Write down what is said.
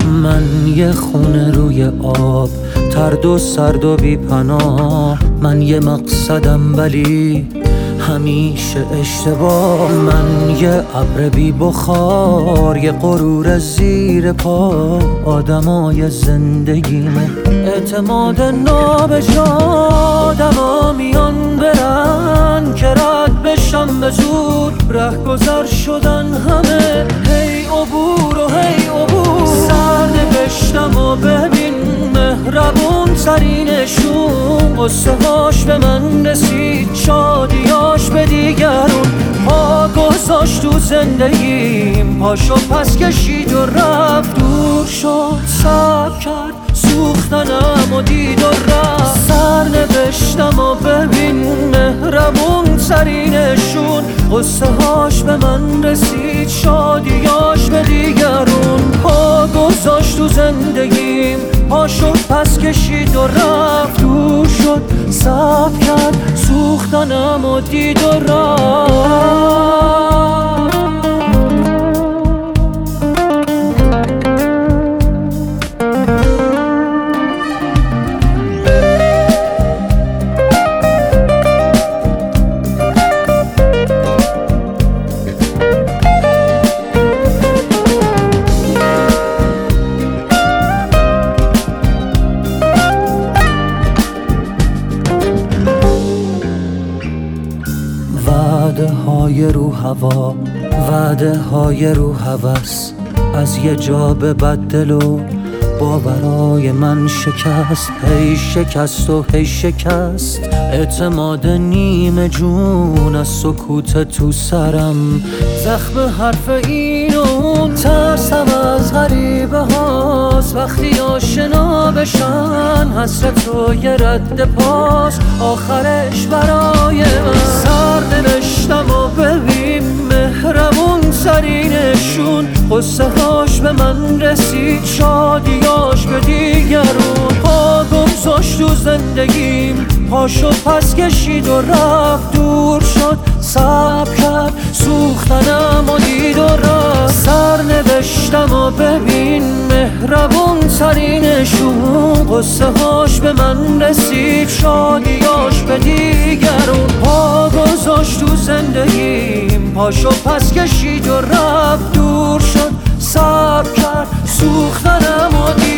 من یه خونه روی آب، ترد و سرد و بی پناه. من یه مقصدم ولی همیشه اشتباه. من یه ابر بی بخار، یه غرور زیر پا. آدمای زندگیمه اعتماد نابجا. آدما میان برن که رد بشم به زور. رهگذر شدن همه، هی عبور و هی عبور. سرنوشتم و ببین مهربون ترینشون. قصه هاش به من رسید، شادیاش به دیگرون. پا گذاشت تو زندگیم، پاشو پس کشید و رفت. دور شد، صبر کرد، سوختنم و دید و رفت. سرنوشتم و ببین مهربون ترینشون. قصه هاش به من رسید، شادیاش به دیگرون. پا گذاشت تو زندگیم، پاشو پس کشید و رفت. دور شد، صبر کرد، سوختنم و دید و رفت. وعده های رو هوا، وعده های رو هوس. از یه جا به بدل و باورای من شکست. هی شکست و هی شکست. اعتماد نیمه جون از سکوت تو سرم. زخم حرف این و اون، ترسم از غریبه هاست. وقتی آشنا بشن حسرت و یه رد پاس. آخرش برای من سرنوشتم و ببین مهربون ترینشون. قصه هاش به من رسید، شادیاش به دیگرون. پا گذاشت تو زندگیم، پاشو پس کشید و رفت. دور شد، صبر کرد، سوختنم و دید و رفت. سرنوشتم و ببین مهربون ترینشون. قصه هاش به من رسید، شادیاش به دیگرون. پا گذاشت تو زندگیم، پاشو پس کشید و رفت. دور شد، صبر کرد، سوختنم و دید